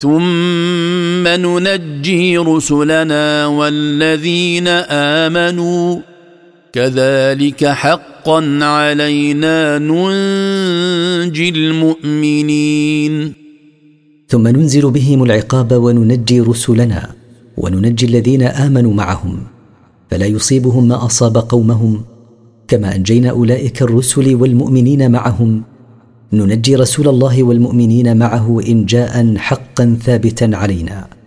ثم ننجي رسلنا والذين آمنوا كذلك حقا علينا ننجي المؤمنين. ثم ننزل بهم العقاب وننجي رسلنا وننجي الذين آمنوا معهم، فلا يصيبهم ما أصاب قومهم، كما أنجينا أولئك الرسل والمؤمنين معهم. ننجي رسول الله والمؤمنين معه إنجاء حقا ثابتا علينا.